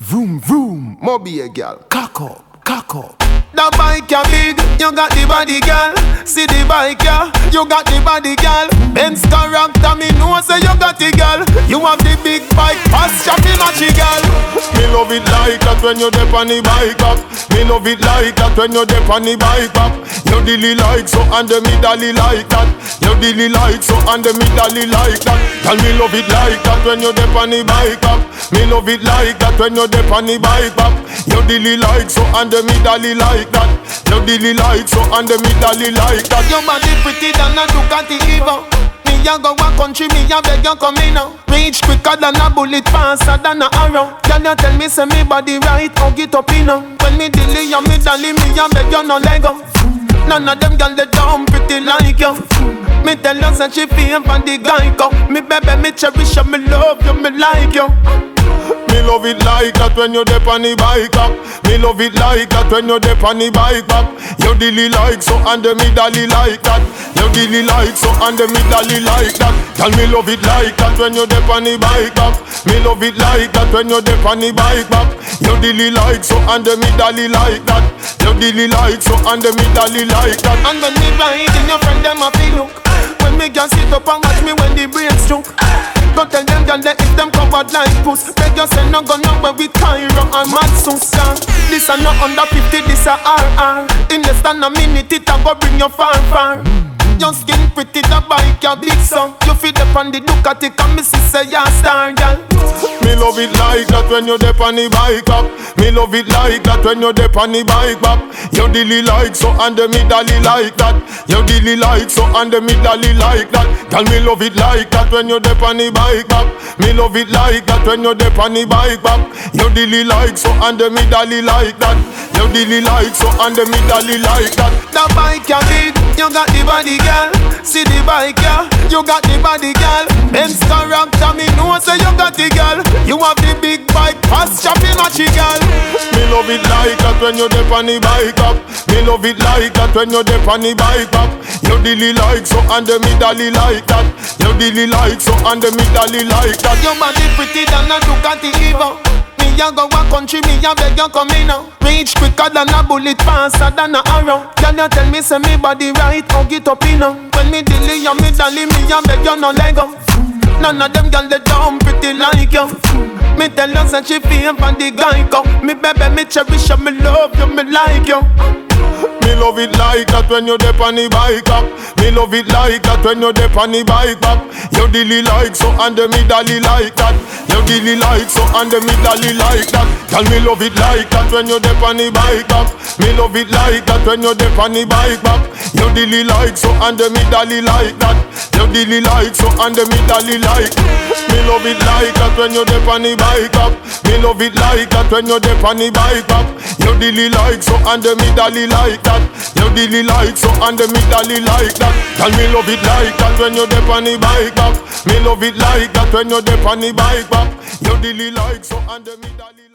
Vroom vroom, Moby girl, cock up, cock up. The bike ya big, you got the body girl. See the bike ya, you got the body girl. Benz character, me know say you got the girl. You have the big bike, fast shopping matchy girl. Me love it like that when you dip on the bike up. Me love it like that when you dip on the bike up. You dilly like so and the me dolly like that. You dilly like so and the me dolly like that. Girl, me love it like that when you dip on the bike up. Me love it like that when you dip on the bike up. You dilly like so and the me dolly like that. You dilly like so and the me dolly like that. Your body pretty than a Ducati Evo. Me a go a country, me a beg you come in now. Reach quicker than a bullet, faster than a arrow. Can you tell me say me body right, hug it up in now. When me dilly and me dolly, me a beg you no leg up. None of them girl they dumb pretty like you. Me tell you say she feel for the guy come. Me baby, me cherish you, me love you, me like you. Me love it like that when you dip on the bike up. Me love it like that when you dip on the bike up. You dilly like so and the me dolly like that. You dilly like so and the me dolly like that. Tell me love it like that when you dip on the bike up. Me love it like that when you dip on the bike up. You dilly like so and the me dolly like that. You dilly like so and the me dolly like that. And when me ride in your friend them a feel look. When me can sit up and watch me when the brakes stroke. Go tell them girl that if them covered like puss. Beg you say no go nowhere with Cairo and Matsusa. This a not under 50, this a RR. In less than a minute it a go bring you far far. Your skin pretty, the bike ya big so. You feel up on the Ducati and me say ya star girl. Me love it like that when you dip on the bike up. Me love it like that when you dip on the bike up. You dilly like so and the me dolly like that. You dilly like so and the me dolly like that. Girl, me love it like that when you dip on the bike up. Me love it like that when you dip on the bike up. You dilly like so and the me dolly like that. You dilly like so and the me dolly like that. The bike ya big, you got the body girl. See the bike ya, you got the body girl. Benz character, me know say you got the girl. You have the big bike, fast shopping matchy girl. Me love it like that when you dip on the bike up. Me love it like that when you dip on the bike up. You dilly like so and the me dolly like that. You dilly like so and the me dolly like that. Your body pretty than a Ducati Evo. Me a go a country, me a beg you come in now. Reach quicker than a bullet, faster than a arrow. Can you tell me say me body right, hug it up in now. When me dilly and me dolly, me a beg you no leg up. None of them girl they dumb pretty like you. Me tell you say she feel for the guy come. Me baby, me cherish you, me love you, me like you. Me love it like that when you dip on the bike up. Me love it like that when you dip on the bike up. You dilly like so and the me dolly like that. You dilly like so and the me dolly like that. Tell me love it like that when you dip on the bike up. Me love it like that when you dip on the bike up. You dilly like so and the me dolly like that. You dilly like so and the me dolly like. Me love it like that when you dip on the bike up. Me love it like that when you dip on the bike up. You dilly like so and the me dolly like that. You dilly like so and the me dolly like that. Tell me love it like that when you dip on the bike up. Me love it like that when you dip on the bike up. You dilly like so and the me dolly.